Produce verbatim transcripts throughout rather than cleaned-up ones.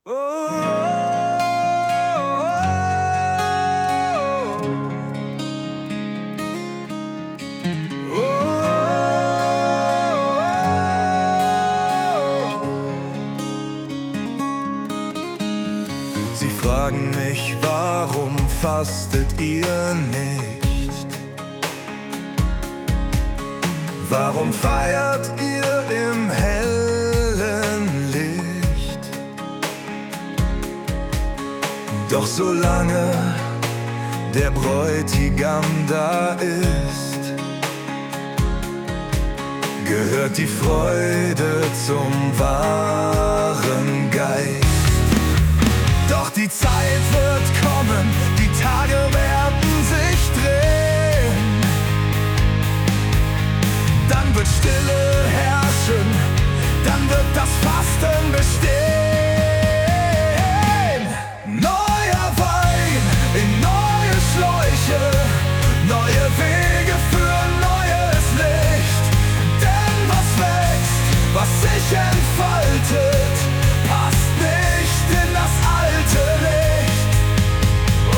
Oh, oh, oh. Sie fragen mich, warum fastet ihr nicht? Warum feiert ihr im hellen Licht? Doch solange der Bräutigam da ist, gehört die Freude zum wahren Geist. Doch die Zeit wird kommen, die Tage werden sich drehen. Dann wird Stille herrschen, dann wird das Fasten bestehen. Neuer Wein in neue Schläuche, neue Wege für neues Licht. Denn was wächst, was sich entfaltet, passt nicht in das alte Licht. Oh,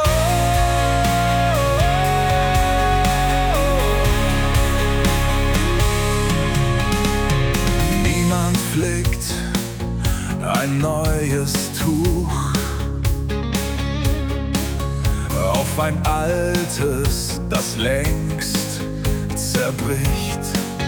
niemand flickt ein neues Tuch auf ein altes, das längst zerbricht.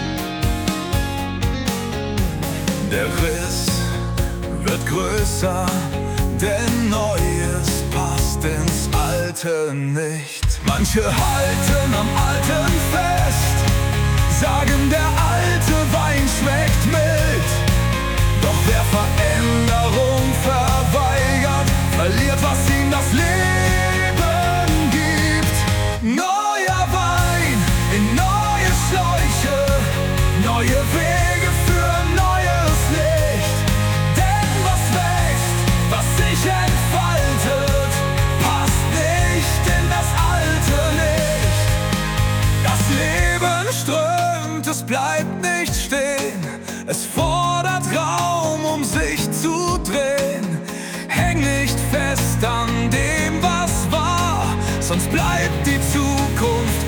Der Riss wird größer, denn Neues passt ins Alte nicht. Manche halten am Alten fest, sagen, der alte Wein schmeckt mild. Doch wer Veränderung verweigert, verliert, was ihm das Leben gibt. Neuer Wein in neue Schläuche, neue Wege für neues Licht. Denn was wächst, was sich entfaltet, passt nicht in das alte Licht. Das Leben strömt, es bleibt nicht stehen, es fordert Raum, um sich zu drehen. Häng nicht fest an dem, was war, sonst bleibt die Zukunft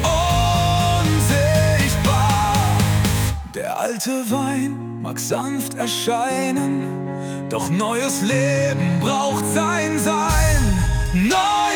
unsichtbar. Der alte Wein mag sanft erscheinen, doch neues Leben braucht sein Sein. Neu